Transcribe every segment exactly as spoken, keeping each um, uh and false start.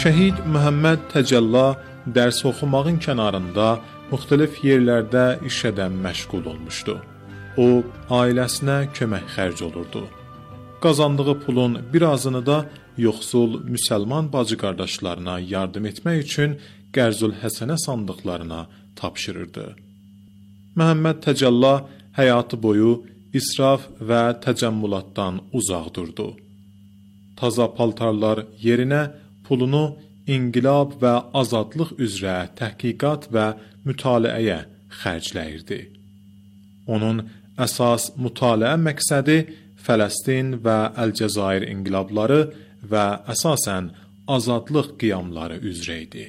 Şəhid Məhəmməd Təcəlla dərs oxumağın kənarında müxtəlif yerlərdə işədən məşğul olmuşdu. O, ailəsinə kömək xərc olurdu. Qazandığı pulun birazını da yoxsul müsəlman bacı qardaşlarına yardım etmək üçün Qərzül Həsənə sandıqlarına tapşırırdı. Məhəmməd Təcəlla həyatı boyu israf və təcəmmülatdan uzaq durdu. Taza paltarlar yerinə pulunu inqilab və azadlıq üzrə təhqiqat və mütaliəyə xərcləyirdi. Onun əsas mütaliə məqsədi Fələstin və Əlcəzair inqilabları və əsasən azadlıq qiyamları üzrə idi.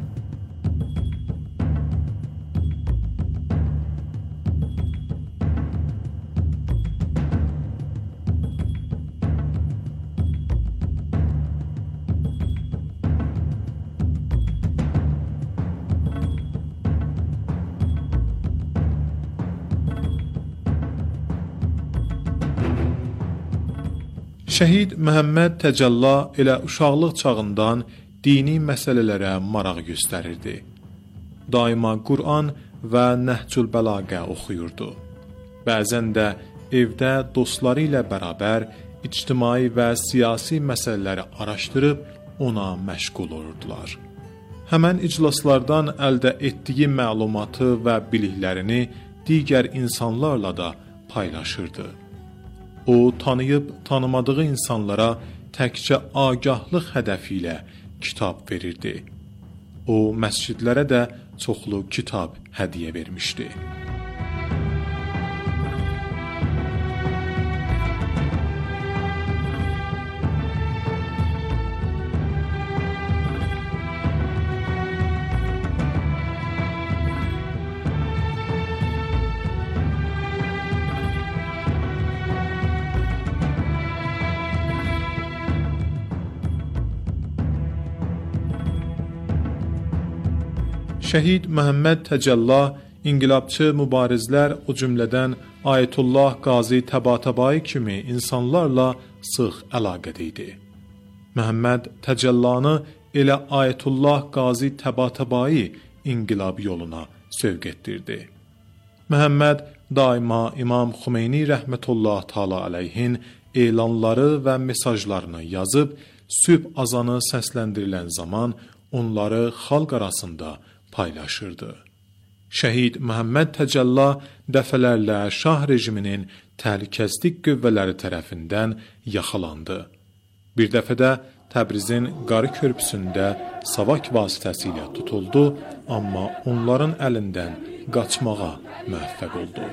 Şəhid Məhəmməd Təcəlla elə uşaqlıq çağından dini məsələlərə maraq göstərirdi. Daima Qur'an və Nəhcül Bəlağə oxuyurdu. Bəzən də evdə dostları ilə bərabər ictimai və siyasi məsələləri araşdırıb ona məşğul olurdular. Həmən iclaslardan əldə etdiyi məlumatı və biliklərini digər insanlarla da paylaşırdı. O, tanıyıb tanımadığı insanlara təkcə agahlıq hədəfi ilə kitab verirdi. O, məscidlərə də çoxlu kitab hədiyyə vermişdi. Şəhid Məhəmməd Təcəlla inqilabçı mübarizlər, o cümlədən Ayətullah Qazi Təbatabai kimi insanlarla sıx əlaqədə idi. Məhəmməd Təcəllanı elə Ayətullah Qazi Təbatabai inqilab yoluna sövq etdirdi. Məhəmməd daima İmam Xümeyni rəhmətullah təala əleyhin elanları və mesajlarını yazıb, sübh azanı səsləndirilən zaman onları xalq arasında paylaşırdı. Şəhid Məhəmməd Təcəlla dəfələrlə şah rejiminin təhlükəsizlik qüvvələri tərəfindən yaxalandı. Bir dəfə də Təbrizin Qarı körpüsündə savak vasitəsilə tutuldu, amma onların əlindən qaçmağa müvəffəq oldu.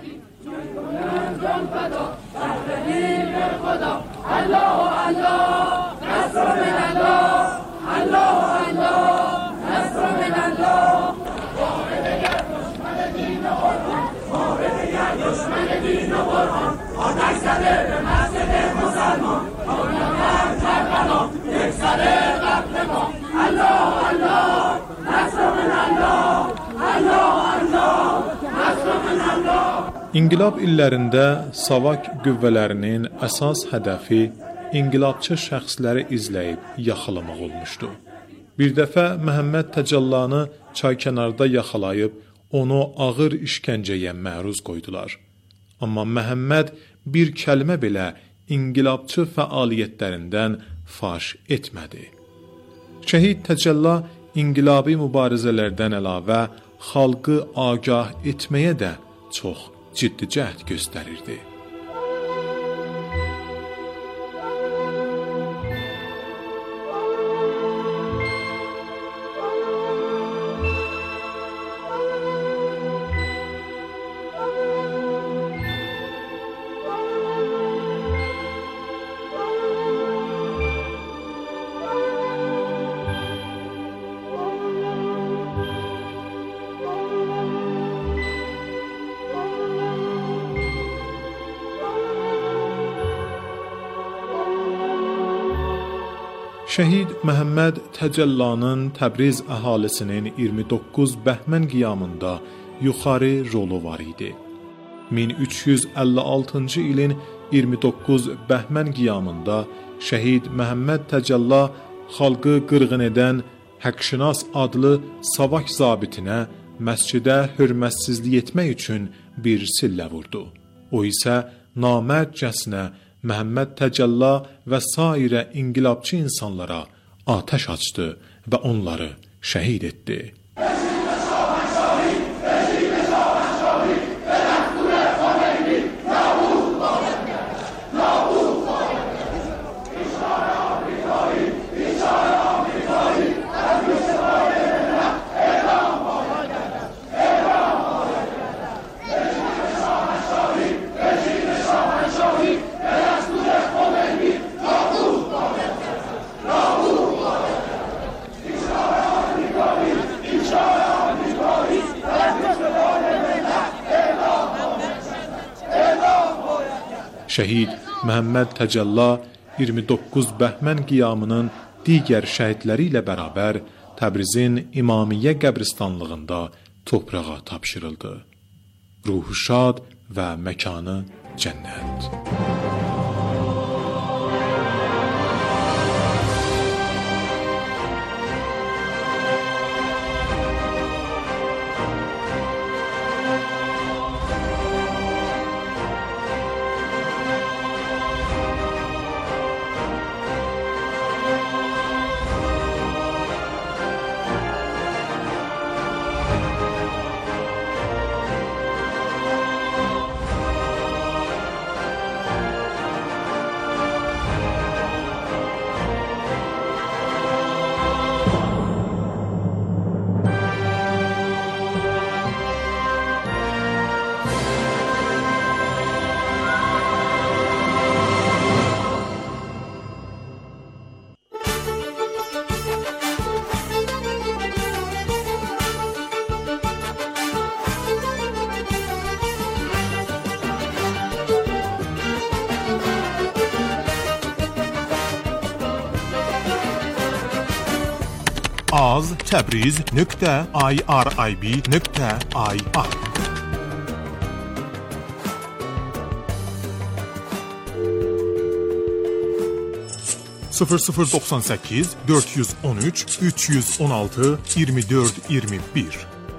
İnqilab illərində savak qüvvələrinin əsas hədəfi inqilabçı şəxsləri izləyib yaxalamaq olmuşdu. Bir dəfə Məhəmməd Təcəllanı çaykənarda yaxalayıb onu ağır işgəncəyə məruz qoydular. Amma Məhəmməd bir kəlmə belə inqilabçı fəaliyyətlərindən faş etmədi. Şəhid Təcəlla inqilabi mübarizələrdən əlavə xalqı agah etməyə də çox ciddi cəhd göstərirdi. Şəhid Məhəmməd Təcəllanın Təbriz əhalisinin iyirmi doqquz bəhmən qiyamında yuxarı rolu var idi. min üç yüz əlli altıncı ilin iyirmi doqquz bəhmən qiyamında Şəhid Məhəmməd Təcəlla xalqı qırğın edən Həqqşinas adlı savak zabitinə məscidə hörmətsizlik etmək üçün bir sillə vurdu. O isə namərcəsinə Məhəmməd Təcəlla və sairə inqilabçı insanlara atəş açdı və onları şəhid etdi. Şəhid Məhəmməd Təcəlla iyirmi doqquz bəhmən qiyamının digər şəhidləri ilə bərabər Təbrizin İmamiyyə qəbristanlığında torpağa tapşırıldı. Ruhu şad və məkanı cənnət. az təbriz nöqtə irib nöqtə ir sıfır sıfır doxsan səkkiz dörd yüz on üç üç yüz on altı iyirmi dörd iyirmi bir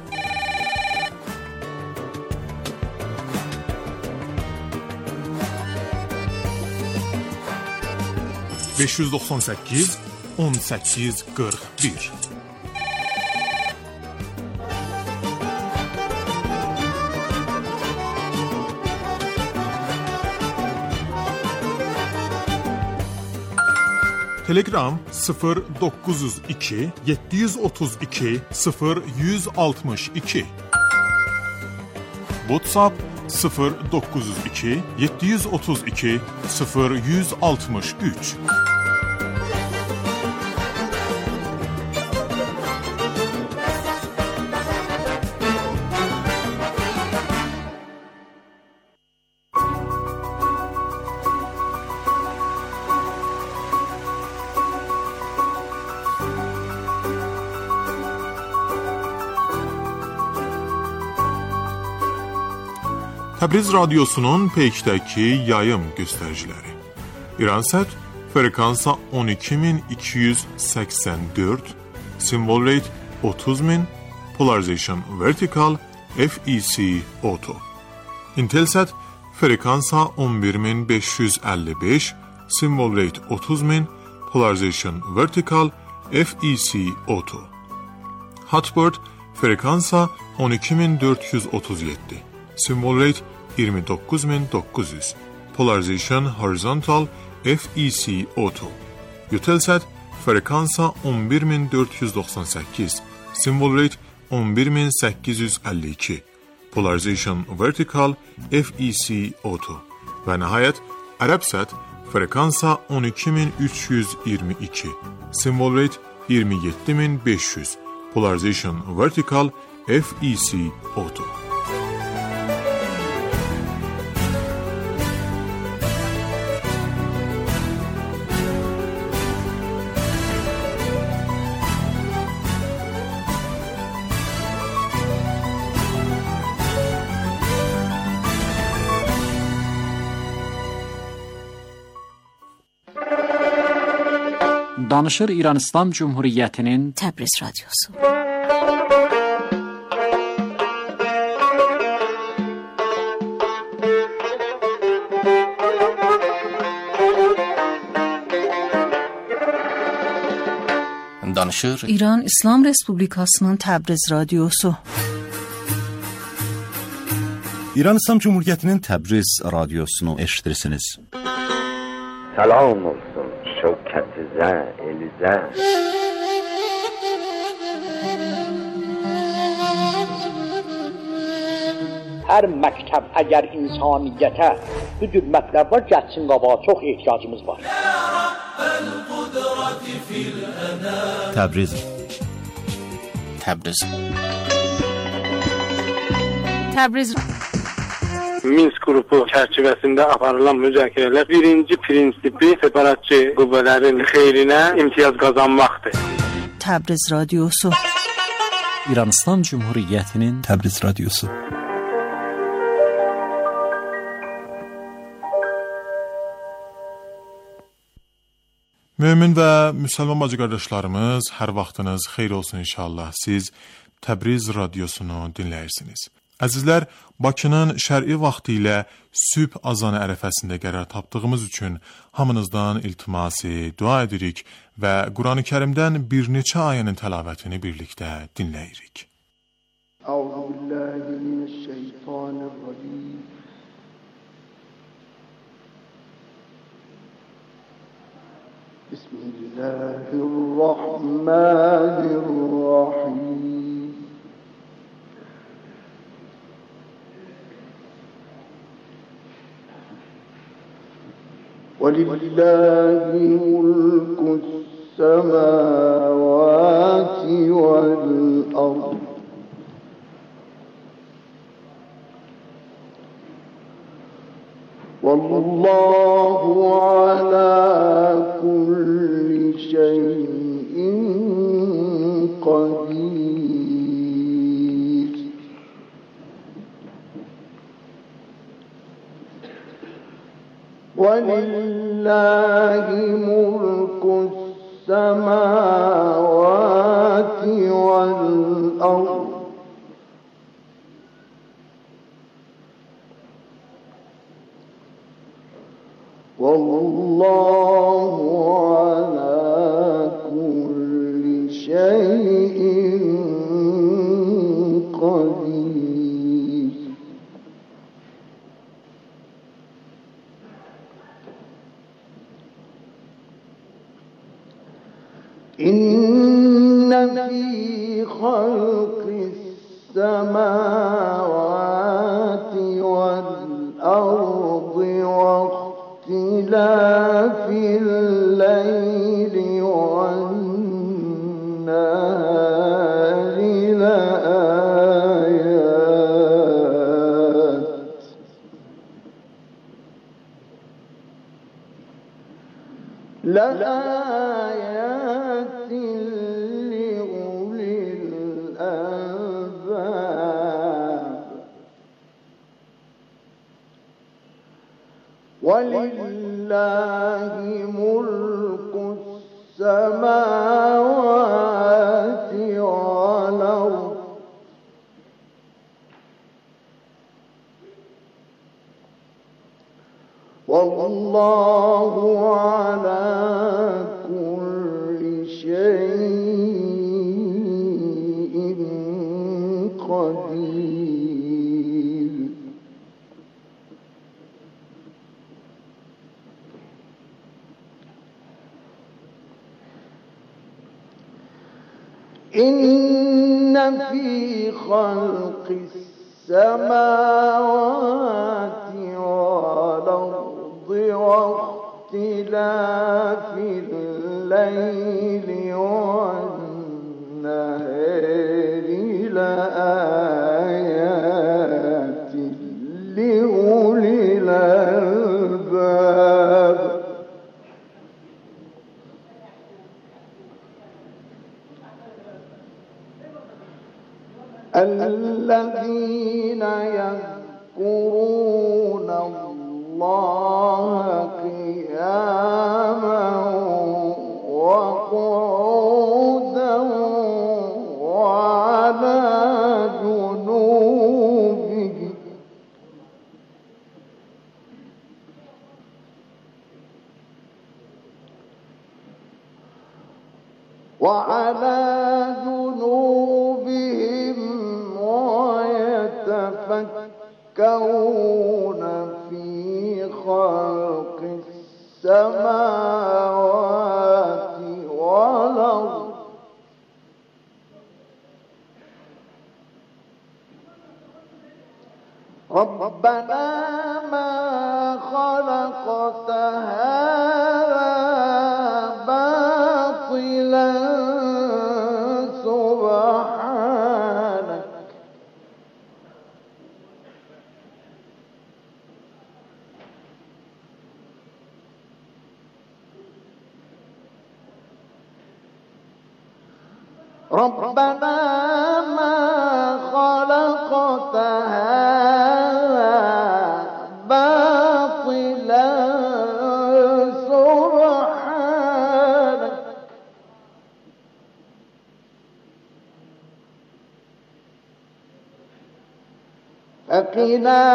beş yüz doxsan səkkiz on səkkiz qırx bir Telegram sıfır doqquz yüz iki yeddi yüz otuz iki sıfır yüz altmış iki WhatsApp sıfır doqquz yüz iki yeddi yüz otuz iki sıfır yüz altmış üç Təbriz Radyosu'nun Peyk'təki yayım göstəriciləri. İransat frekansa on iki min iki yüz səksən dörd, symbol rate otuz min, polarization vertical, F E C auto. Intelsat frekansa on bir min beş yüz əlli beş, symbol rate otuz min, polarization vertical, F E C auto. Hotbird frekansa on iki min dörd yüz otuz yeddi, symbol rate iyirmi doqquz min doqquz yüz, polarization horizontal, F E C auto. Eutelsat frekansa on bir min dörd yüz doxsan səkkiz, symbol rate on bir min səkkiz yüz əlli iki, polarization vertical, F E C auto. Və nəhayət Arabsat frekansa on iki min üç yüz iyirmi iki, symbol rate iyirmi yeddi min beş yüz, polarization vertical, F E C auto. Danışır İran İslam Cumhuriyeti'nin Təbriz Radyosu. Danışır İran İslam Respublikasının Təbriz Radyosu. İran İslam Cumhuriyeti'nin Təbriz Radyosunu eşitirsiniz. Salam olsun şevketize, elize. Her məktəb əgər insaniyyətə bu cür mətləblər gəlsin qabağa, çox ehtiyacımız var. Təbriz Təbriz Təbriz Minsk qrupu çərçivəsində aparılan müzakirələr birinci prinsipi separatçı qüvvələrin xeyrinə imtiyaz qazanmaqdır. Təbriz Radyosu. İran İslam Cumhuriyeti'nin Təbriz Radyosu. Mömin və müsəlman bacı qardaşlarımız, hər vaxtınız xeyir olsun inşallah. Siz Təbriz Radiosunu dinləyirsiniz. Əzizlər, Bakının şər'i vaxtı ilə sübh azanı ərəfəsində qərar tapdığımız üçün hamınızdan iltimasi dua edirik və Quran-ı Kərimdən bir neçə ayənin təlavətini birlikdə dinləyirik. Euzubillahimineşşeytanirracim. Bismillahirrahmanirrahim. وَلِلَّهِ مُلْكُ السَّمَاوَاتِ وَالْأَرْضِ وَاللَّهُ عَلَى كُلِّ شَيْءٍ قَدِيرٌ. وَلِلَّهِ مُلْكُ السَّمَاوَاتِ وَالْأَرْضِ وَاللَّهُ عَلَى كُلِّ شَيْءٍ قَدِيرٌ. إِنَّ فِي خَلْقِ السَّمَاوَاتِ وَالْأَرْضِ واختلاف الليل والنهار لآيات لآيات لأولي الألباب. ولله ملك السماوات والأرض والله على كل شيء قدير. إن في خلق السماوات والأرض واختلاف الليل والنهار لآيات لأولي الألباب. الذين يذكرون الله قياما وقعودا وقعودا وعلى جنوبهم وعلى جنوبهم ويتفكرون في خلق السماوات والأرض ربنا ما خلقت هذا باطلا سبحانك ربنا ما خلقت هذا باطلا سبحانك فقنا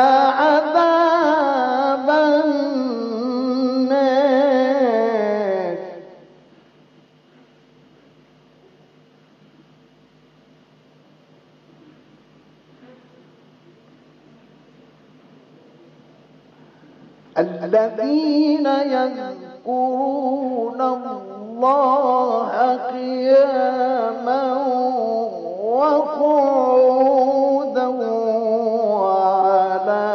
عذاب النار الذين يذكرون الله قياما وقعودا وعلى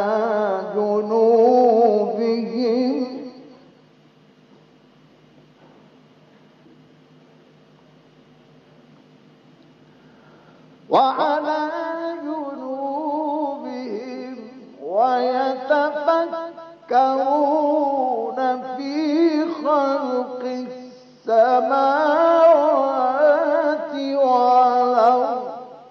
جنوبهم وعلى جنوبهم ويتفكرون في خلق السماوات والأرض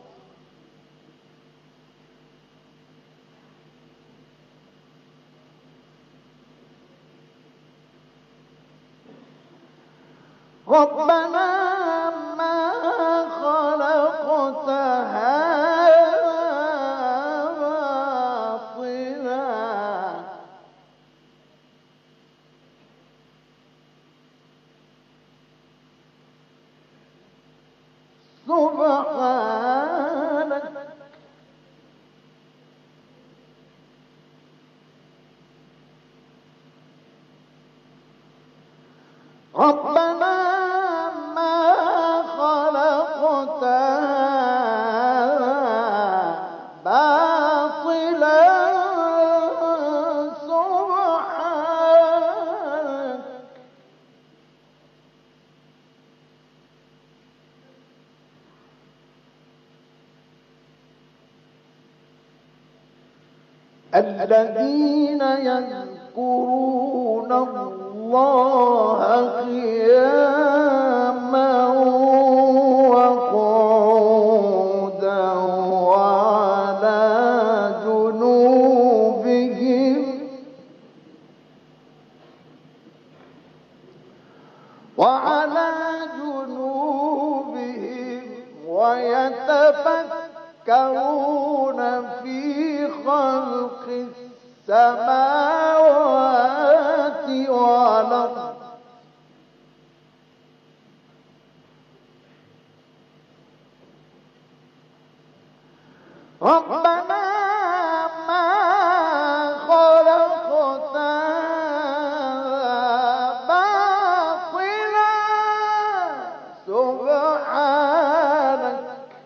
ربنا ما خلقت هذا باطلا سبحانك ربنا ما خلقت هذا باطلا سبحانك الذين يذكرون الله قياما وقعودا وعلى جنوبهم وعلى جنوبهم ويتفكرون في خلق السماوات والأرض ربنا ما خلقت باطلا سبحانك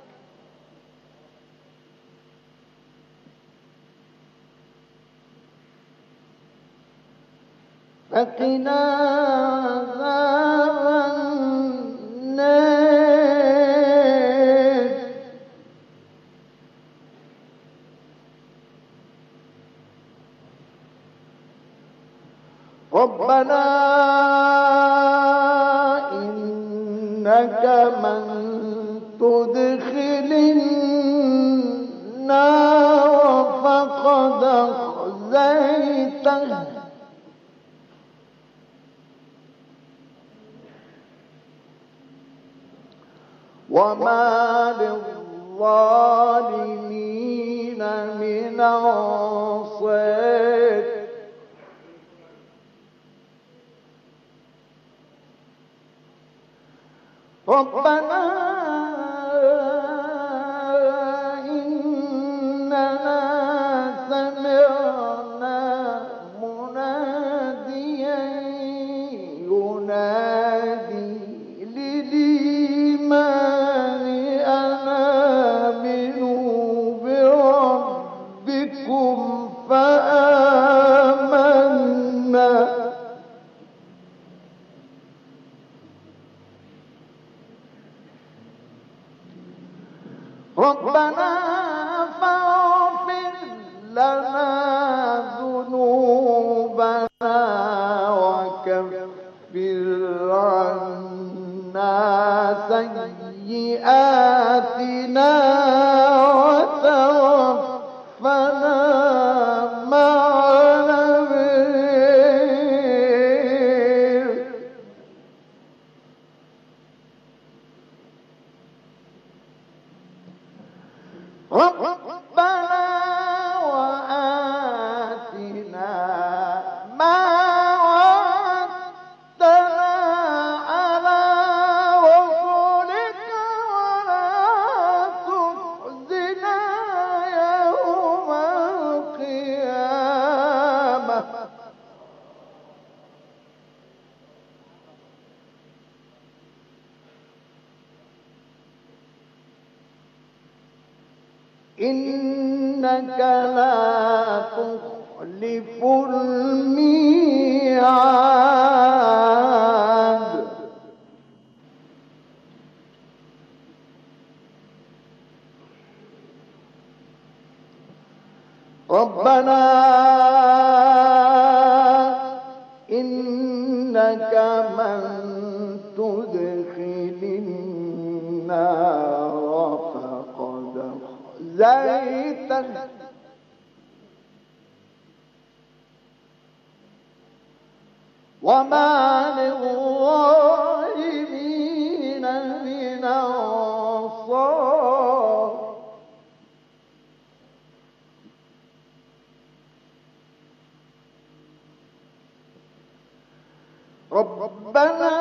فقنا عذاب النار ربنا إنك من تدخل النار فقد أخزيته وما للظالمين من أنصار ربنا إننا سمعنا مناديا ينادي للإيمان أن آمنوا بربكم فآمنا ربنا فاغفر لنا ذنوبنا وكفر عنا سيئاتنا وتوفنا مع الأبرار ربنا وآتنا ما وعدتنا على رسلك ولا تخزنا يوم القيامة إنك لا تخلف الميعاد ربنا إنك من تدخل النار فقد زيتا وما للظالمين من أنصار ربنا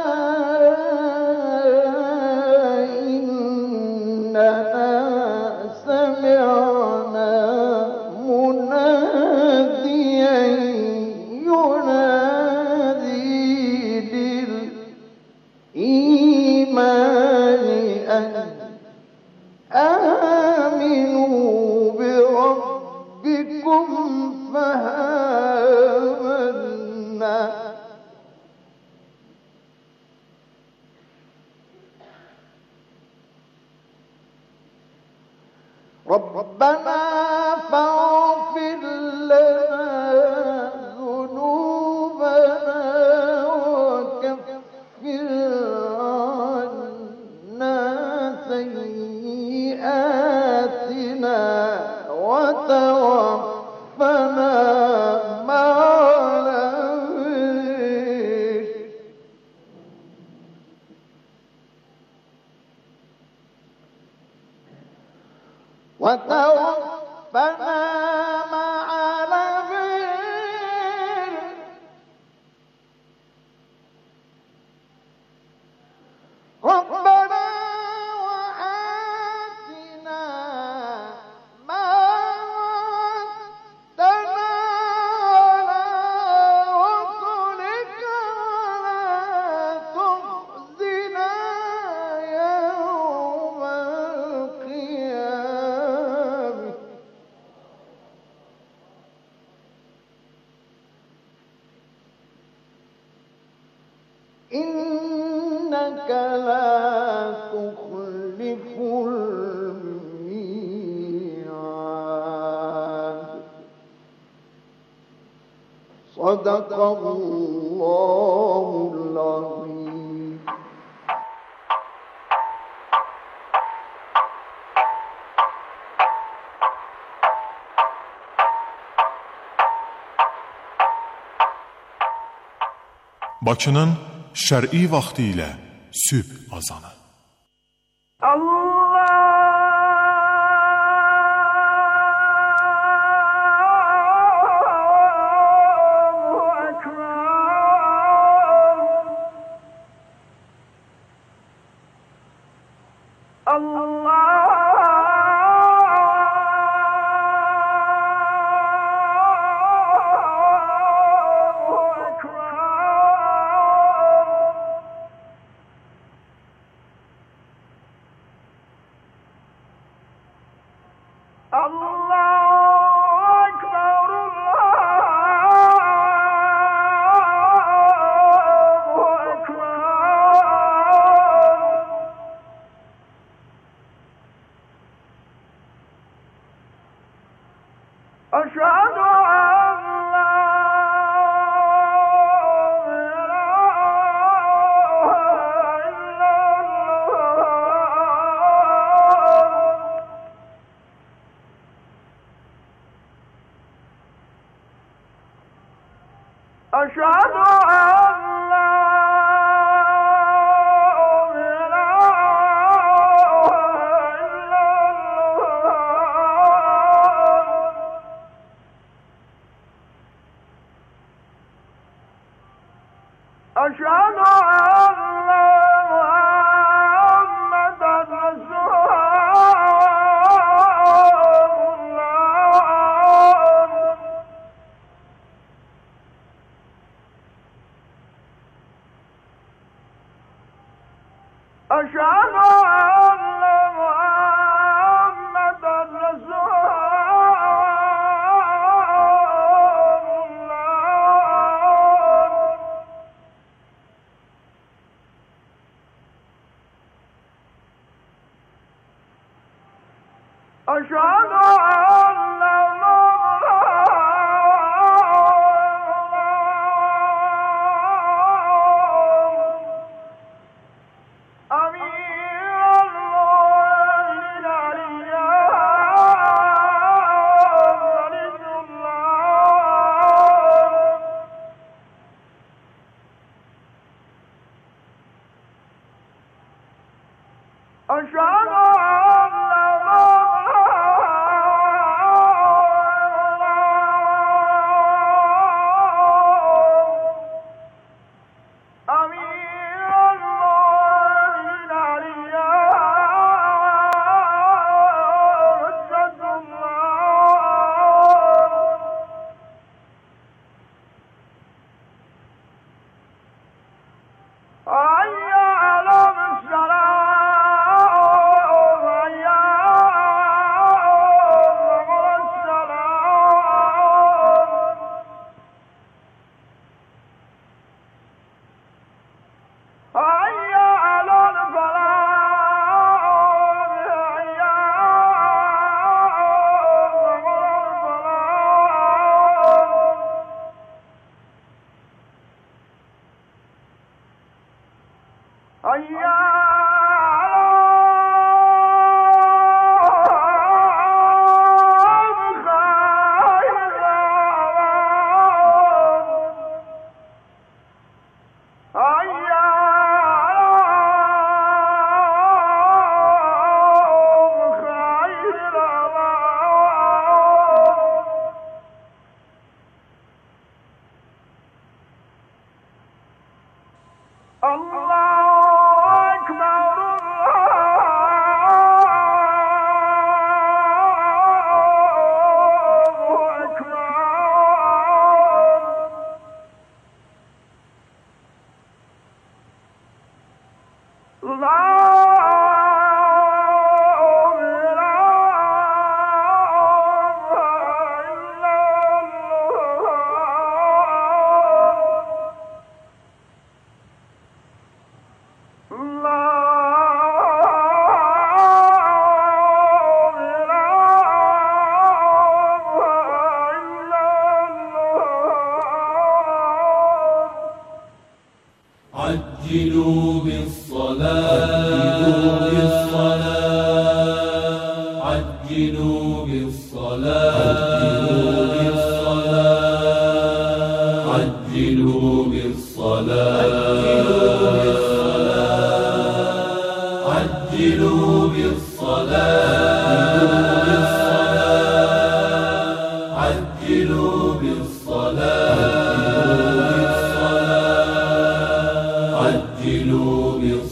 إننا سمعنا مناديا ينادي للإيمان أن آمنوا بربكم فآمنا ربنا فاغفر لنا ذنوبنا وكفر عنا سيئاتنا وتوفنا مع الأبرار وتوفنا مع الأبرار ربنا وآتنا ما وعدتنا على رسلك ولا تخزنا يوم القيامة إنك لا تخلف الميعاد صدق الله العظيم. Bakının şər'i vaxtı ilə sübh azanı. Allah عجلوا بالصلاة عجلوا بالصلاة عجلوا بالصلاة عجلوا بالصلاة عجلوا بالصلاة عجلوا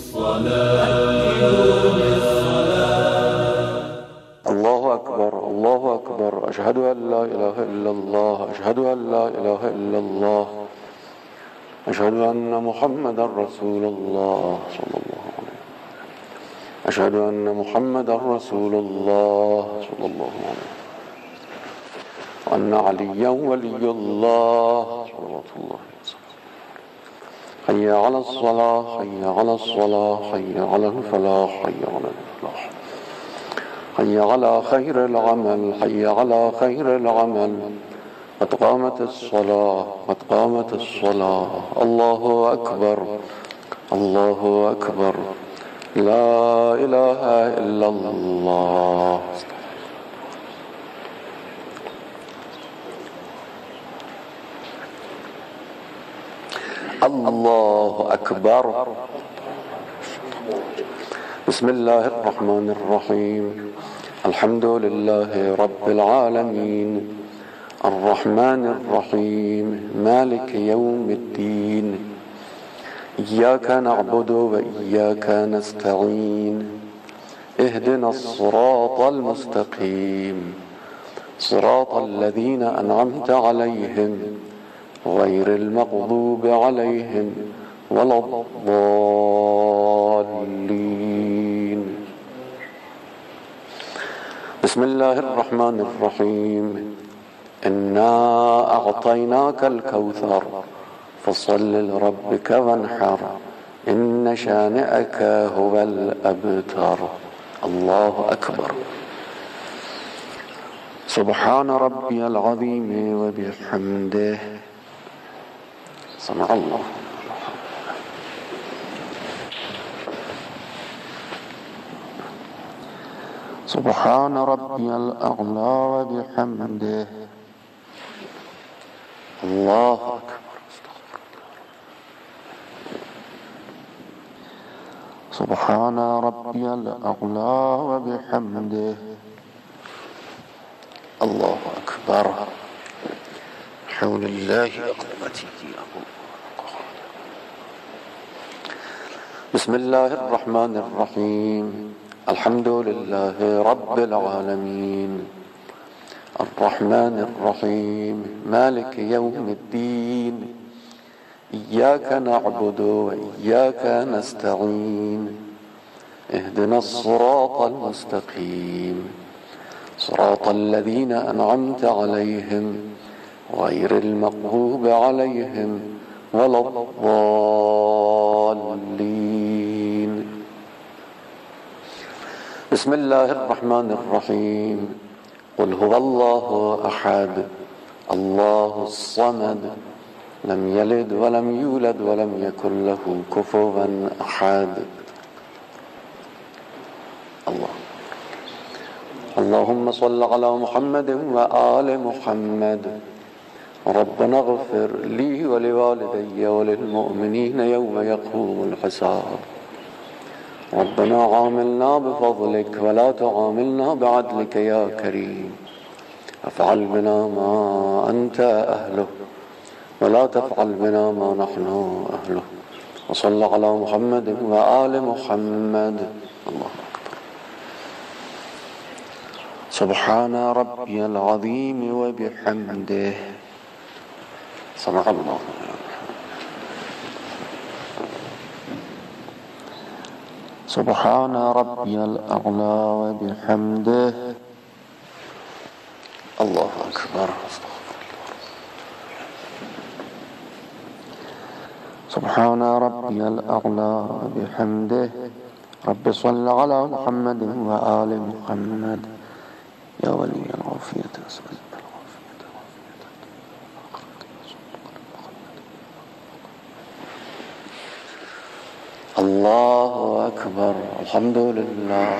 بالصلاة. الله أكبر الله أكبر أشهد أن لا إله إلا الله أشهد أن لا إله إلا الله أشهد أن محمدا رسول الله صلى الله عليه وسلم أشهد أن محمدا رسول الله صلى الله عليه وسلم وأن عليا ولي الله صلوات الله وسلم حي على الصلاة حي على الصلاة حي على الفلاح حي على الفلاح حي على خير العمل حي على خير العمل قد قامت الصلاة قد قامت الصلاة الله أكبر الله أكبر لا إله إلا الله الله أكبر بسم الله الرحمن الرحيم الحمد لله رب العالمين الرحمن الرحيم مالك يوم الدين إياك نعبد وإياك نستعين اهدنا الصراط المستقيم صراط الذين أنعمت عليهم غير المغضوب عليهم ولا الضالين بسم الله الرحمن الرحيم إنا أعطيناك الكوثر فصل لربك وانحر إن شانئك هو الأبتر الله أكبر سبحان ربي العظيم وبحمده سمع الله سبحان ربي الأعلى وبحمده الله أكبر سبحان ربي الأعلى وبحمده الله أكبر حول الله قوتي بسم الله الرحمن الرحيم الحمد لله رب العالمين الرحمن الرحيم مالك يوم الدين إياك نعبد وإياك نستعين اهدنا الصراط المستقيم صراط الذين أنعمت عليهم غير المغضوب عليهم ولا الضالين بسم الله الرحمن الرحيم قل هو الله أحد الله الصمد لم يلد ولم يولد ولم يكن له كفوا أحد الله اللهم صل على محمد وآل محمد ربنا اغفر لي ولوالدي وللمؤمنين يوم يقوم الحساب ربنا عاملنا بفضلك ولا تعاملنا بعدلك يا كريم افعل بنا ما أنت أهله ولا تفعل بنا ما نحن أهله وصل على محمد وآل محمد الله أكبر سبحان ربي العظيم وبحمده سمع الله سبحان ربي الأعلى وبحمده الله أكبر سبحان ربي الأعلى وبحمده رب صل على محمد وآل محمد يا ولي العافية أسأل الله أكبر الحمد لله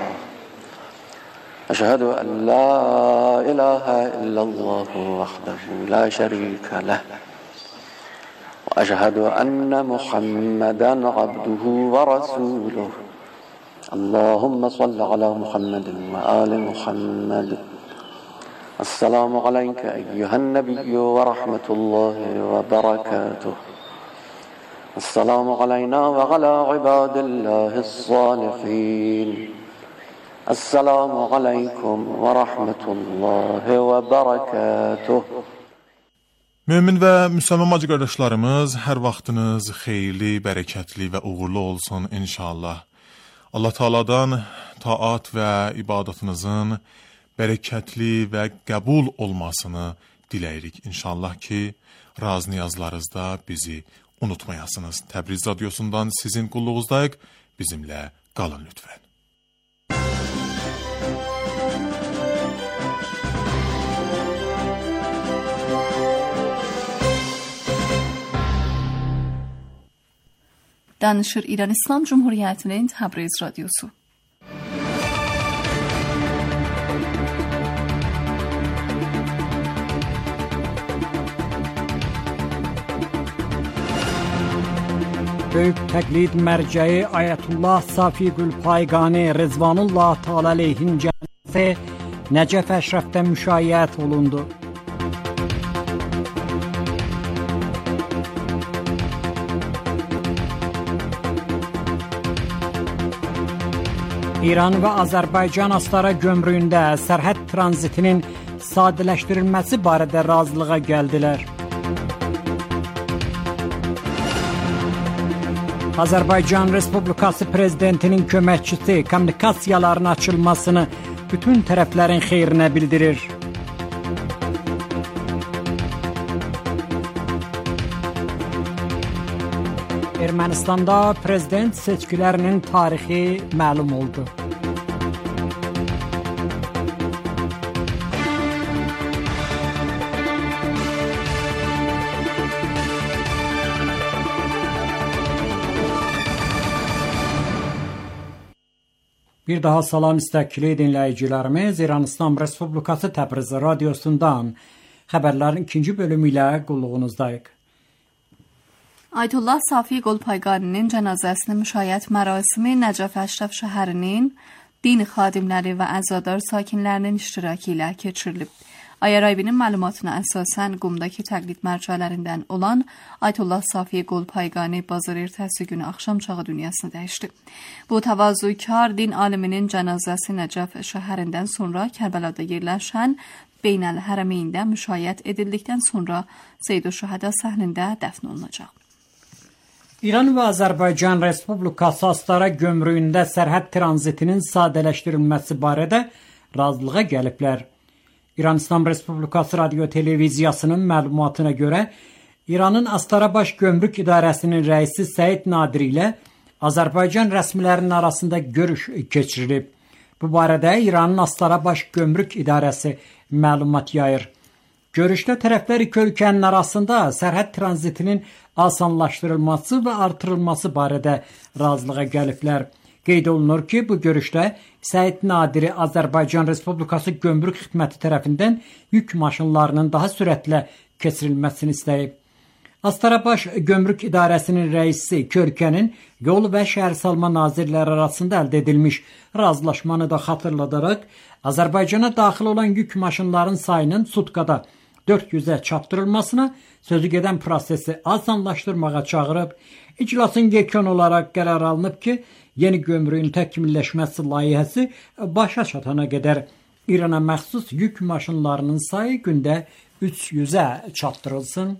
أشهد أن لا إله إلا الله وحده لا شريك له وأشهد أن محمدا عبده ورسوله اللهم صل على محمد وآل محمد السلام عليك أيها النبي ورحمة الله وبركاته السلام علينا وعلى عباد الله الصالحين السلام عليكم ورحمة الله وبركاته. Mömin və müsəlman bacı qardaşlarımız, hər vaxtınız xeyirli, bərəkətli və uğurlu olsun inşallah. Allah Taala'dan taat və ibadətinizin bərəkətli və qəbul olmasını diləyirik. İnşallah ki, raz niyazlarınızda bizi unutmayasınız. Təbriz Radiosundan sizin qulluğuzdayıq. Bizimlə qalın lütfən. Danışır İran İslam Cumhuriyeti'nin Təbriz Radyosu. Böyük təqlid mərcəyi Ayətullah Safi Gülpayqani Rızvanullah Teala aleyhin cənazəsi Nəcəf Əşrəfdə müşayiət olundu. İran və Azərbaycan Astara gömrüyündə sərhəd tranzitinin sadələşdirilməsi barədə razılığa gəldilər. Azərbaycan Respublikası Prezidentinin köməkçisi kommunikasiyaların açılmasını bütün tərəflərin xeyrinə bildirir. Ermənistanda prezident seçkilərinin tarixi məlum oldu. Bir daha salam istəkli dinləyicilərimiz, İran İslam Respublikası Təbriz Radiosundan xəbərlərin ikinci bölümü ilə qulluğunuzdayıq. Ayətullah Safi Gülpayqani'nin cənazəsinin müşayiət mərasimi Nəcəf Əşrəf şəhərinin din xadimləri və əzadar sakinlərinin iştirakı ilə keçirilib. Ayaraybinin məlumatına əsasən Qumdakı təqlid mərcələrindən olan Ayətullah Safi Gülpayqani bazar ertəsi günü axşam çağı dünyasını dəyişdi. Bu təvazükar din aliminin cənazəsi Nəcəf şəhərindən sonra Kərbəlada yerləşən Beynəl Hərəmeyndə müşayiət edildikdən sonra Seyyid-ü-Şühəda səhnində dəfn olunacaq. İran və Azərbaycan Respublikası Astara gömrüyündə sərhəd tranzitinin sadələşdirilməsi barədə razılığa gəliblər. İran İslam Respublikası Radio Televiziyasının məlumatına görə İranın Astara Baş Gömrük İdarəsinin rəisi Səid Nadiri ilə Azərbaycan rəsmilərinin arasında görüş keçirilib. Bu barədə İranın Astara Baş Gömrük İdarəsi məlumat yayır. Görüşdə tərəflər iki ölkənin arasında sərhəd tranzitinin asanlaşdırılması və artırılması barədə razılığa gəliblər. Qeyd olunur ki, bu görüşdə Səid Nadiri Azərbaycan Respublikası Gömrük Xidməti tərəfindən yük maşınlarının daha sürətlə keçirilməsini istəyib. Astara Baş Gömrük İdarəsinin rəisi iki ölkənin yol və şəhərsalma nazirləri arasında əldə edilmiş razılaşmanı da xatırladaraq, Azərbaycana daxil olan yük maşınların sayının sutkada dörd yüzə çatdırılmasına sözü gedən prosesi asanlaşdırmağa çağırıb, iclasın yekun olaraq qərar alınıb ki, yeni gömrüyün təkmilləşməsi layihəsi başa çatana qədər İrana məxsus yük maşınlarının sayı gündə üç yüzə çatdırılsın.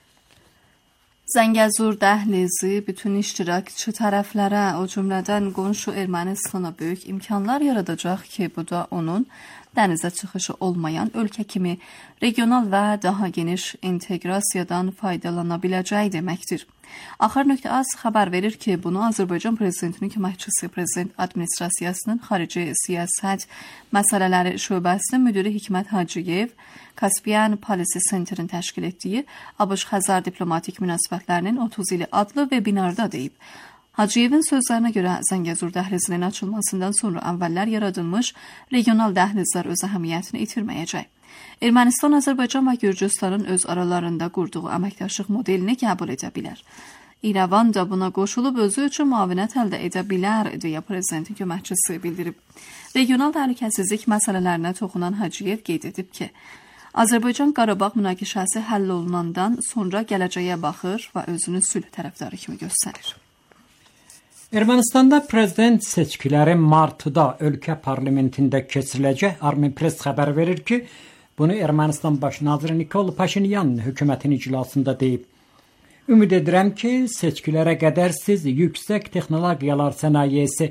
Zəngəzur dəhlizi bütün iştirakçı tərəflərə, o cümlədən qonşu Ermənistana böyük imkanlar yaradacaq ki, bu da onun dənizə çıxışı olmayan ölkə kimi regional və daha geniş inteqrasiyadan faydalana biləcəyi deməkdir. Axar nöqtə az xəbər verir ki, bunu Azərbaycan Prezidentinin köməkçisi Prezident Administrasiyasının Xarici Siyasət Məsələləri Şöbəsinin müdiri Hikmət Hacıyev Kaspian Policy Center'ın təşkil etdiyi ABŞ-Xəzər diplomatik münasibətlərinin otuz ili adlı webinarda deyib. Hacıyevin sözlərinə görə Zəngəzur dəhlizinin açılmasından sonra əvvəllər yaradılmış regional dəhlizlər öz əhəmiyyətini itirməyəcək. Ermənistan, Azərbaycan və Gürcüstanın öz aralarında qurduğu əməkdaşlıq modelini qəbul edə bilər. İrəvan da buna qoşulub özü üçün müavinət əldə edə bilər, deyə prezidentin köməkçisi bildirib. Regional təhlükəsizlik məsələlərinə toxunan Hacıyev qeyd edib ki, Azərbaycan Qarabağ münaqişəsi həll olunandan sonra gələcəyə baxır və özünü sülh tərəfdarı kimi göstərir. Ermənistanda prezident seçkiləri martda ölkə parlamentində keçiriləcək. Armen Press xəbər verir ki, bunu Ermənistan baş naziri Nikol Paşinyan hökumətin iclasında deyib. Ümid edirəm ki, seçkilərə qədər siz yüksək texnologiyalar sənayesi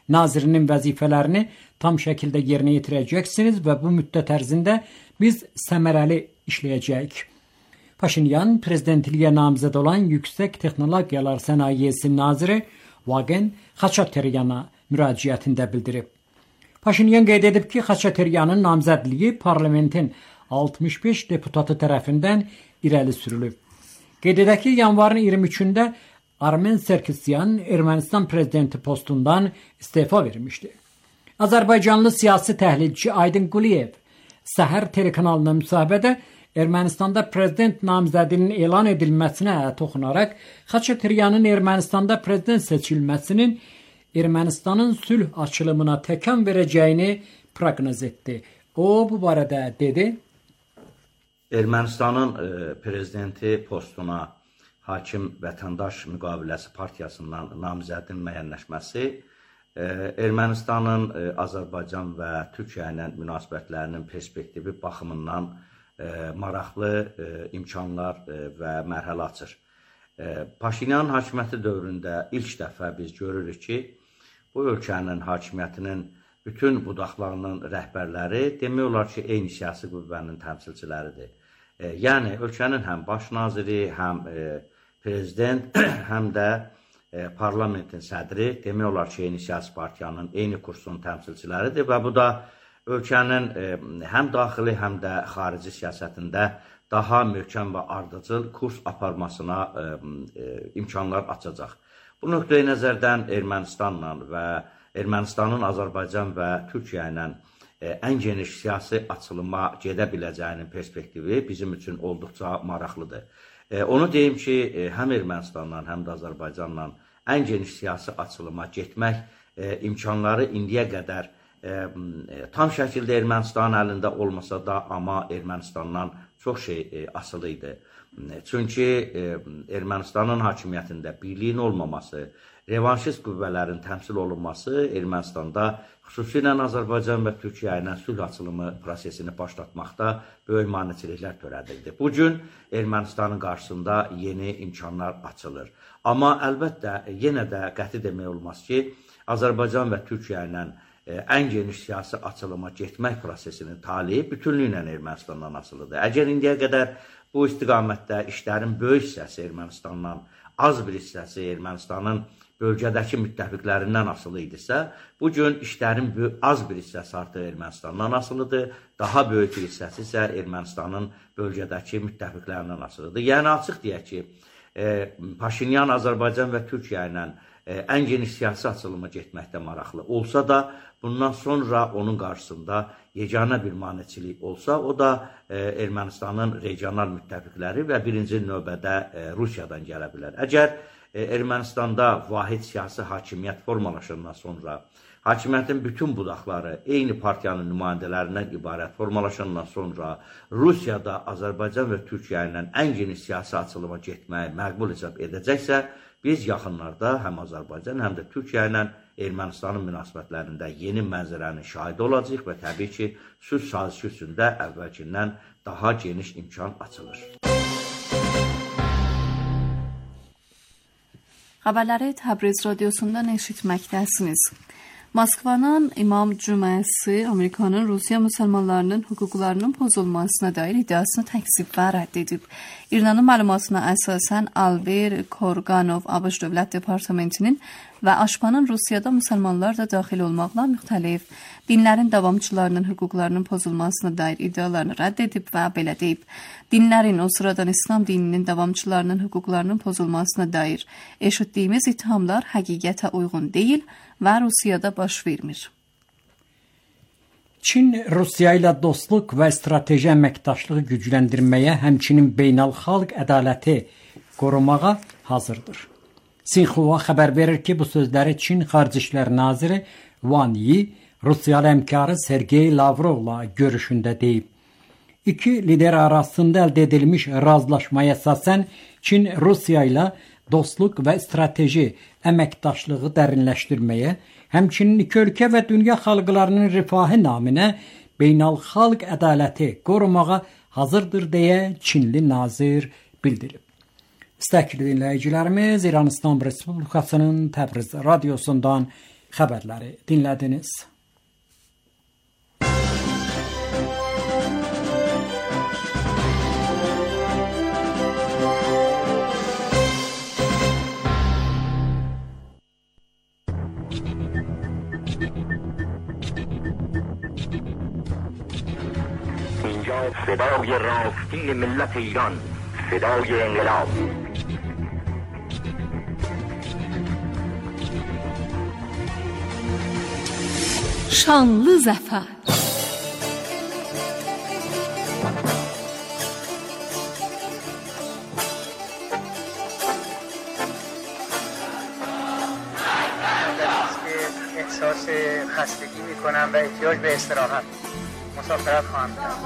nazirinin vəzifələrini tam şəkildə yerinə yetirəcəksiniz və bu müddət ərzində biz səmərəli işləyəcəyik. Paşinyan prezidentliyə namizəd olan Yüksək Texnologiyalar Sənayesi naziri Vagen Xaçateryana müraciətində bildirib. Paşinyan qeyd edib ki, Xaçateryanın namizədliyi parlamentin altmış beş deputatı tərəfindən irəli sürülüb. Qeyd edək ki, yanvarın iyirmi üçündə Armen Sarkisyan Ermənistan prezidenti postundan istefa vermişdi. Azərbaycanlı siyasi təhlilçi Aydın Quliyev Səhər telekanalına müsahibədə Ermənistanda prezident namizədinin elan edilməsinə toxunaraq Xaçateryanın Ermənistanda prezident seçilməsinin Ermənistanın sülh açılımına təkan verəcəyini proqnoz etdi. O, bu barədə dedi: Ermənistanın e, prezidenti postuna Hakim Vətəndaş Müqaviləsi partiyasından namizədin müəyyənləşməsi e, Ermənistanın e, Azərbaycan və Türkiyə ilə münasibətlərinin perspektivi baxımından e, maraqlı e, imkanlar e, və mərhələ açır. E, Paşinyan hakimiyyəti dövründə ilk dəfə biz görürük ki, bu ölkənin hakimiyyətinin bütün budaqlarının rəhbərləri demək olar ki, eyni siyasi qüvvənin təmsilçiləridir. E, yəni, ölkənin həm baş naziri, həm e, prezident, həm də e, parlamentin sədri demək olar ki, eyni siyasi partiyanın, eyni kursun təmsilçiləridir və bu da ölkənin e, həm daxili, həm də xarici siyasətində daha möhkəm və ardıcıl kurs aparmasına e, e, imkanlar açacaq. Bu nöqteyi nəzərdən Ermənistanla və Ermənistanın Azərbaycan və Türkiyə ilə e, ən geniş siyasi açılıma gedə biləcəyinin perspektivi bizim üçün olduqca maraqlıdır. E, onu deyim ki, e, həm Ermənistanla, həm də Azərbaycanla ən geniş siyasi açılıma getmək e, imkanları indiyə qədər e, tam şəkildə Ermənistanın əlində olmasa da, amma Ermənistandan çox şey e, asılı idi. Çünki e, Ermənistanın hakimiyyətində birliyin olmaması, revanşist qüvvələrin təmsil olunması Ermənistanda xüsusilə Azərbaycan və Türkiyə ilə sülh açılımı prosesini başlatmaqda böyük maneçiliklər törədirdi. Bu gün Ermənistanın qarşısında yeni imkanlar açılır. Amma əlbəttə yenə də qəti demək olmaz ki, Azərbaycan və Türkiyə ilə e, ən geniş siyasi açılıma getmək prosesinin talihi bütünlüklə Ermənistandan asılıdır. Əgər indiyə qədər bu istiqamətdə işlərin böyük hissəsi Ermənistandan, az bir hissəsi Ermənistanın bölgədəki müttəfiqlərindən asılı idisə, bugün işlərin az bir hissəsi artıq Ermənistandan asılıdır, daha böyük bir hissəsi isə Ermənistanın bölgədəki müttəfiqlərindən asılıdır. Yəni, açıq deyək ki, e, Paşinyan Azərbaycan və Türkiyə ilə e, ən geniş siyasi açılıma getməkdə maraqlı olsa da, bundan sonra onun qarşısında yeganə bir maneçilik olsa, o da e, Ermənistanın regional müttəfiqləri və birinci növbədə e, Rusiyadan gələ bilər. Əgər e, Ermənistanda vahid siyasi hakimiyyət formalaşandan sonra, hakimiyyətin bütün budaqları eyni partiyanın nümayəndələrindən ibarət formalaşandan sonra Rusiyada Azərbaycan və Türkiyə ilə ən geniş siyasi açılıma getməyi məqbul hesab edəcəksə, biz yaxınlarda həm Azərbaycan, həm də Türkiyə ilə Ermənistanın münasibətlərində yeni mənzərənin şahidi olacaq və təbii ki, sülh sazişi üstündə əvvəlkindən daha geniş imkan açılır. Xəbərləri Təbriz radiosundan eşitməkdəsiniz. Moskvanın İmam Cüməsi Amerikanın Rusiya müsəlmanlarının hüquqlarının pozulmasına dair iddiasını təkzib və rədd edib. İranın məlumatına əsasən Alver Korganov ABŞ Dövlət Departamentinin və Aşpanın Rusiyada müsəlmanlar da daxil olmaqla müxtəlif dinlərin davamçılarının hüquqlarının pozulmasına dair iddialarını rədd edib və belə deyib. Dinlərin, o sıradan İslam dininin davamçılarının hüquqlarının pozulmasına dair eşitdiyimiz ittihamlar həqiqətə uyğun deyil və Rusiyada baş vermir. Çin Rusiya ilə dostluq və strateji əməkdaşlığı gücləndirməyə, həmçinin beynəlxalq ədaləti qorumağa hazırdır. Sinxua xəbər verir ki, bu sözləri Çin Xarici İşlər Naziri Wang Yi Rusiyalı həmkarı Sergey Lavrovla görüşündə deyib. İki lider arasında əldə edilmiş razılaşmaya əsasən Çin Rusiya ilə dostluq və strateji əməkdaşlığı dərinləşdirməyə, həmçinin iki ölkə və dünya xalqlarının rifahı naminə beynəlxalq ədaləti qorumağa hazırdır deyə Çinli nazir bildirib. İstəkli dinləyicilərimiz, İran İslam Respublikasının Təbriz radiosundan Haberleri dinlediniz. اینجا صدای راستین ملت ایران، صدای انقلاب. Şanlı Zafer. احساس خستگی میکنم و احتیاج به استراحت. مسافرت خواهم کرد.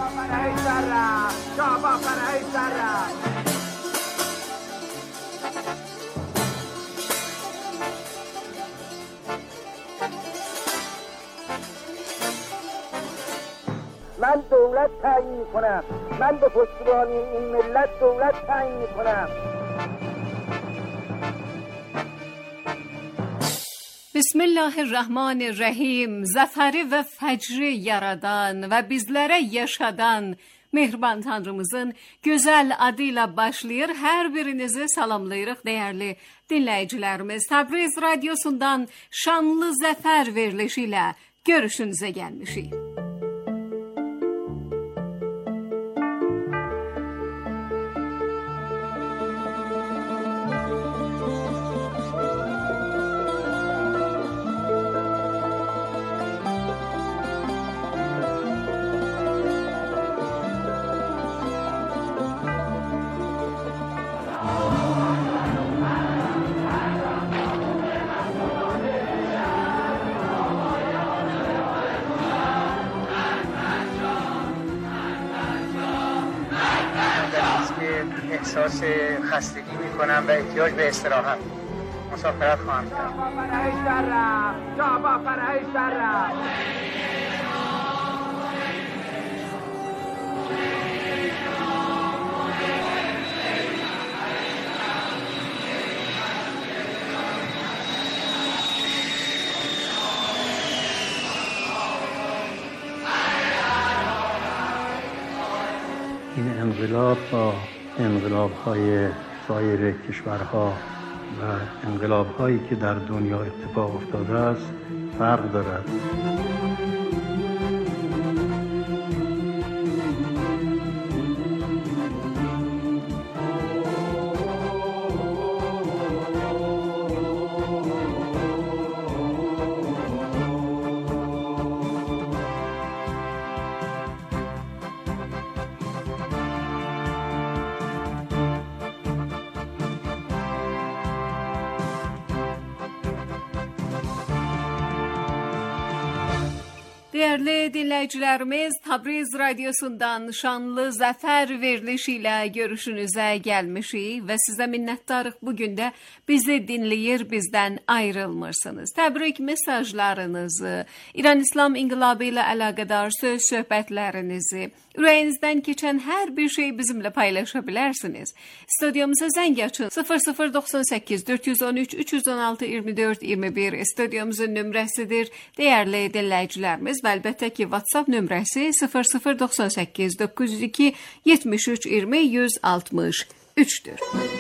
من دولت تعیین میکنم، من به پشتیبانی این ملت دولت تعیین میکنم. بسم الله الرحمن الرحیم. Zəfəri və fəcri yaradan və bizlərə yaşadan mehriban Tanrımızın gözəl adı ilə başlayır. Hər birinizi salamlayırıq dəyərli dinləyicilərimiz. Təbriz radiosundan şanlı zəfər verilişi ilə görüşünüzə gəlmişik. احساس خستگی میکنم و احتیاج به استراحت. مسافرت خواهم کرد. این انقلاب با انقلاب‌های سایر کشورها و انقلاب‌هایی که در دنیا اتفاق افتاده است فرق دارد. Değerli dinləyicilərimiz, Təbriz radiosundan şanlı zəfər verilişi ilə görüşünüzə gəlmişik və sizə minnətdarıq. Bugün də bizi dinləyir, bizdən ayrılmırsınız. Təbrik mesajlarınızı, İran İslam İnqilabı ilə əlaqədar söz söhbətlərinizi, ürəyinizdən keçən hər bir şeyi bizimlə paylaşa bilərsiniz. Studiyumuza zəng açın. sıfır sıfır doxsan səkkiz dörd yüz on üç üç yüz on altı iyirmi dörd iyirmi bir studiyumuzun nömrəsidir. Değerli dinləyicilərimiz və əlbəttə ki WhatsApp nömrəsi sıfır sıfır doxsan səkkiz doqquz yüz iki yetmiş üç iyirmi yüz altmış üç'dür.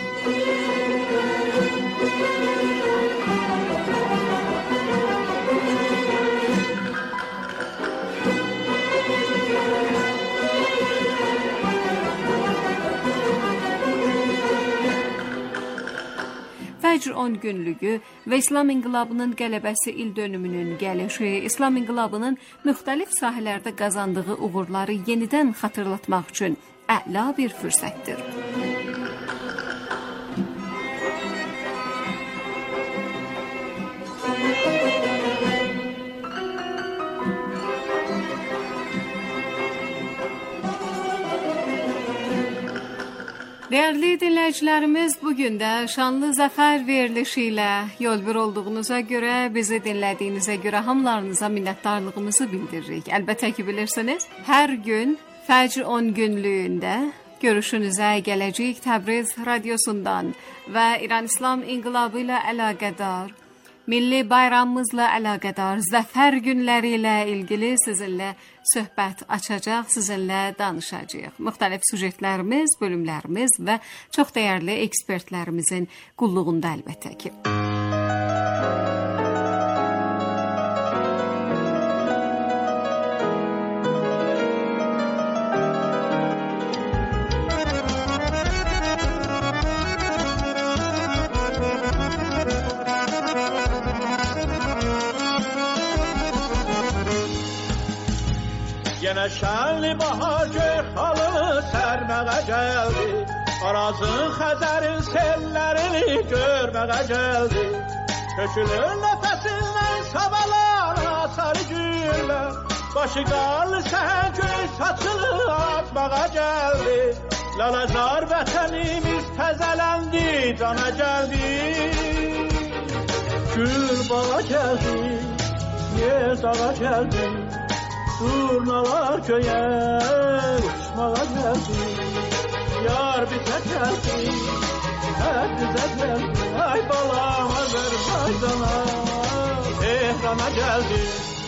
Fəcr on günlüğü və İslam İnqilabının qələbəsi il dönümünün gəlişi, İslam İnqilabının müxtəlif sahələrdə qazandığı uğurları yenidən xatırlatmaq üçün əla bir fürsətdir. Değerli dinləyicilərimiz, bugün də şanlı zəfər verilişi ilə yol bir olduğunuza görə, bizi dinlədiyinizə görə hamılarınıza minnətdarlığımızı bildiririk. Əlbəttə ki bilirsiniz, hər gün Fəcr on günlüyündə görüşünüzə gələcəyik Təbriz radiosundan və İran İslam İnqilabı ilə əlaqədar milli bayramımızla əlaqədar zəfər günləri ilə ilgili sizinlə söhbət açacaq, sizinlə danışacağıq. Müxtəlif sujetlərimiz, bölümlərimiz və çox dəyərli ekspertlərimizin qulluğunda əlbəttə ki. Yenə şənli bahar gör xalını sərməğə gəldi, Arazın Xəzərin sellərini görməğə gəldi. Kökülür nəfəsindən savalara sarı güllər, başı qarlı sən göy saçını atmağa gəldi. Lalazar vətənimiz təzələndi, cana gəldi. Gül bağa gəldi, yer dağa gəldi, Durnalar köye uçmağa geldi, Yar bize geldi, hep bize geldi. Ay balam Azerbaycan'a, Tehran'a geldi.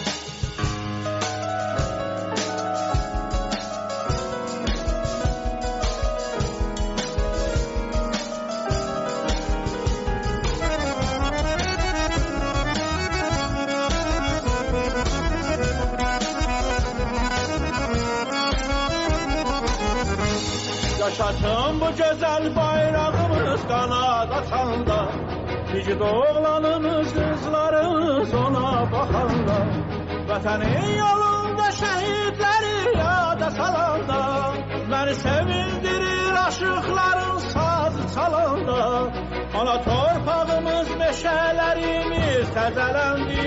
Yaşasın bu güzel bayrağımız kanat atanda, Yiğit oğlanımız, kızlarımız ona bakanda, Vətənin yolunda şəhidləri yada salanda, Məni sevindirir aşıqların sazı çalanda, Ana torpağımız, meşələrimiz təzələndi.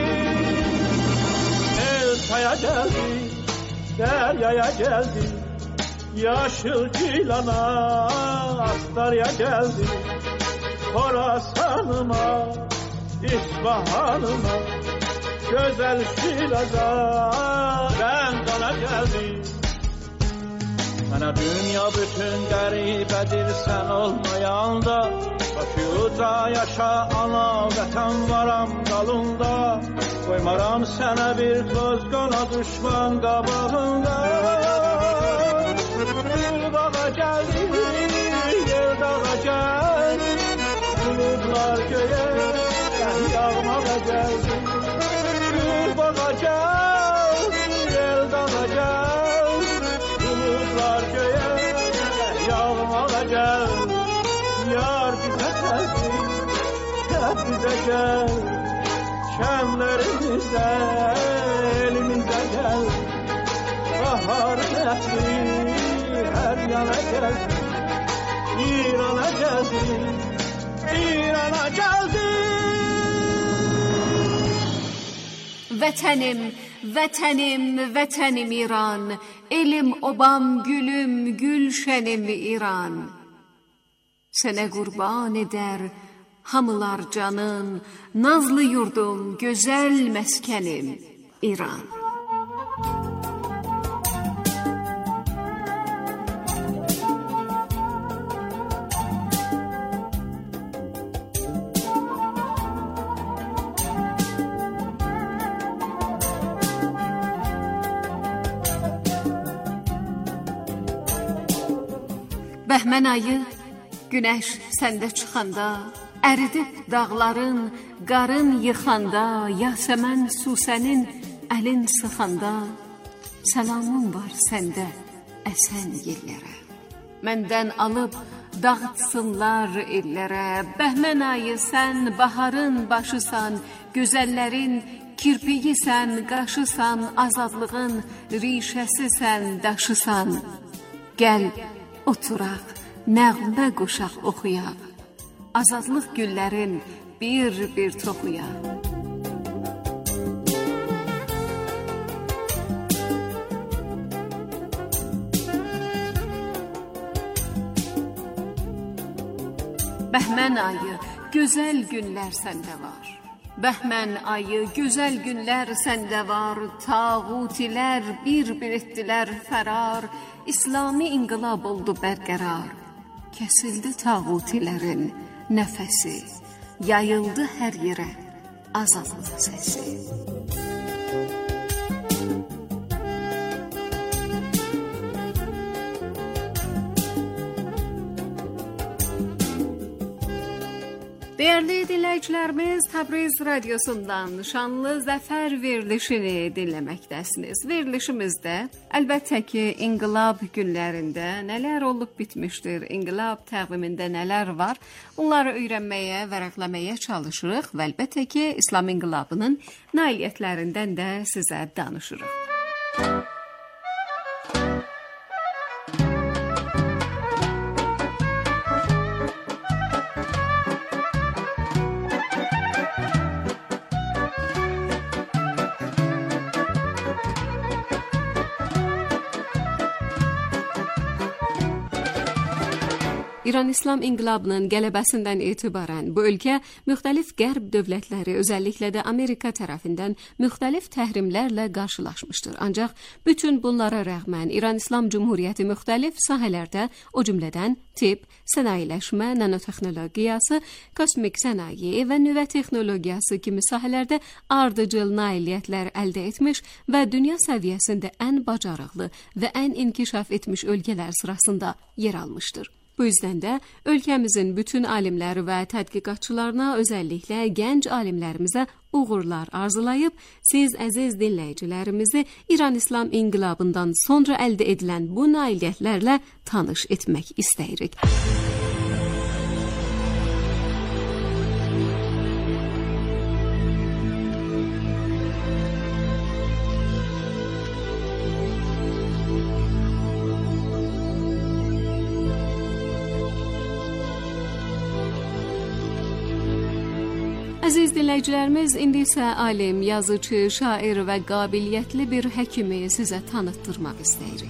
El çaya gəldi, dəryaya gəldi, Yaşıl Gilana, Astarya geldi, Horasanıma, İsfahanıma, Güzel Şiraza, Rəndana geldi. Mənə dünya bütün qəribədir sən olmayanda, Başı uca yaşa ana vətən varam dalında, Qoymaram sənə bir toz qana düşman qabağında. Gül bağa geldi, yer dağa geldi, bulutlar göğe yağmağa geldi. Gül bağa geldi, yer dağa geldi, bulutlar göğe yağmağa geldi. Yar bize geldi, hep bize geldi, şemlerimize, elimize geldi. Bahar nesli her yana geldi, İran'a geldi, İran'a geldi. Vətənim, vətənim, vətənim İran, elim, obam, gülüm, gülşənim İran. Sənə qurban edər hamılar canın, nazlı yurdum, gözəl məskənim İran. Bəhmən ayı, günəş səndə çıxanda, əridib dağların, qarın yıxanda, Yasəmən Susənin əlin sıxanda, Səlamım var səndə əsən yellərə. Məndən alıb dağıtsınlar ellərə. Bəhmən ayı sən baharın başısan, Gözəllərin kirpiyisən, qaşısan, Azadlığın rişəsisən, daşısan. Gəl, oturaq, nəğmə qoşaq oxuyaq, Azadlıq güllərin bir-bir toxuyaq. Bəhmən ayı, gözəl günlər səndə var. Bəhmən ayı, gözəl günlər səndə var. Tağutilər bir-bir etdilər fərar, İslami inqilab oldu bərqərar. Kəsildi tağutilərin nəfəsi, yayıldı hər yerə azadlıq səsi. Değerli dinləyicilərimiz, Təbriz radiosundan şanlı zəfər verilişini dinləməkdəsiniz. Verilişimizdə əlbəttə ki, inqilab günlərində nələr olub bitmişdir, inqilab təqvimində nələr var, bunları öyrənməyə, vərəqləməyə çalışırıq və əlbəttə ki, İslam inqilabının nailiyyətlərindən də sizə danışırıq. İran İslam inqilabının qələbəsindən etibarən bu ölkə müxtəlif qərb dövlətləri, özəlliklə də Amerika tərəfindən müxtəlif təhrimlərlə qarşılaşmışdır. Ancaq bütün bunlara rəğmən İran İslam Cumhuriyyəti müxtəlif sahələrdə, o cümlədən tibb, sənayeləşmə, nanotexnologiyası, kosmik sənaye və nüvə texnologiyası kimi sahələrdə ardıcıl nailiyyətlər əldə etmiş və dünya səviyyəsində ən bacarıqlı və ən inkişaf etmiş ölkələr sırasında yer almışdır. Bu yüzden də ölkəmizin bütün alimləri və tədqiqatçılarına, özəlliklə gənc alimlərimizə uğurlar arzulayıb, siz əziz dinləyicilərimizi İran İslam inqilabından sonra əldə edilən bu nailiyyətlərlə tanış etmək istəyirik. Əziz dinləyicilərimiz, indi isə alim, yazıcı, şair və qabiliyyətli bir həkimi sizə tanıtdırmaq istəyirik.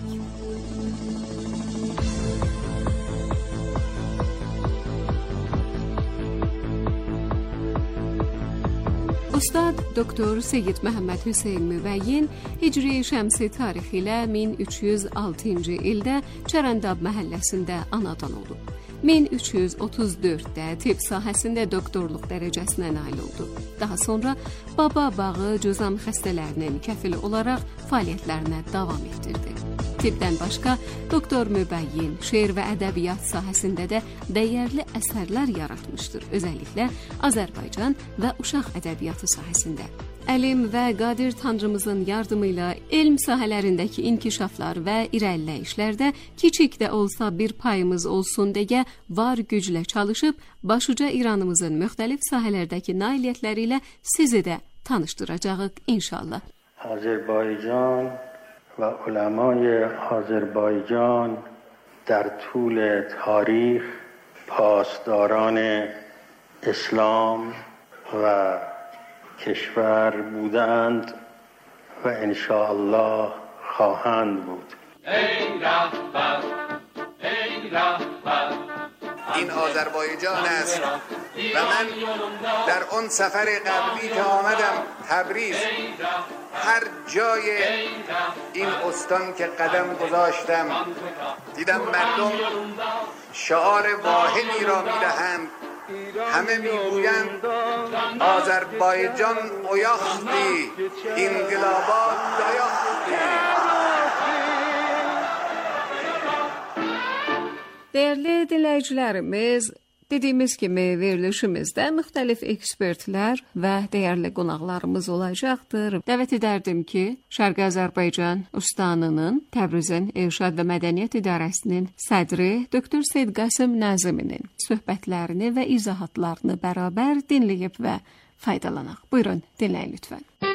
Ustad Doktor Seyyid Məhəmməd Hüseyn Mübəyyin Hicri Şəmsi tarixi ilə min üç yüz altıncı ildə Çərəndab məhəlləsində anadan olub. min üç yüz otuz dörddə tibb sahəsində doktorluq dərəcəsinə nail oldu. Daha sonra Baba Bağı cüzam xəstələrinin kəfili olaraq fəaliyyətlərinə davam etdirdi. Tibbdən başqa Doktor Mübəyyin şeir və ədəbiyyat sahəsində də dəyərli əsərlər yaratmışdır, özəlliklə Azərbaycan və uşaq ədəbiyyatı sahəsində. Əlim və Qadir Tanrımızın yardımı ilə elm sahələrindəki inkişaflar və irəliləyişlərdə kiçik də olsa bir payımız olsun deyə var güclə çalışıb, başuca İranımızın müxtəlif sahələrdəki nailiyyətləri ilə sizi də tanışdıracağıq inşallah. Azərbaycan və uləmay Azərbaycan در طول تاریخ پاسداران اسلام و کشور بودند و انشاءالله خواهند بود. این آذربایجان است و من در اون سفر قبلی که آمدم تبریز هر جای این استان که قدم گذاشتم دیدم مردم شعار واحدی را می‌دهند، همه میگویند آذربایجان اویاختی انقلابات دایاختی. Değerli dinləyicilərimiz, dediyimiz kimi verilişimizdə müxtəlif ekspertlər və dəyərli qonaqlarımız olacaqdır. Dəvət edərdim ki, Şərqi Azərbaycan Ustanının, Təbrizin İrşad və Mədəniyyət İdarəsinin sədri Doktor Seyid Qasım Nəziminin söhbətlərini və izahatlarını bərabər dinləyib və faydalanaq. Buyurun, dinləyin lütfən.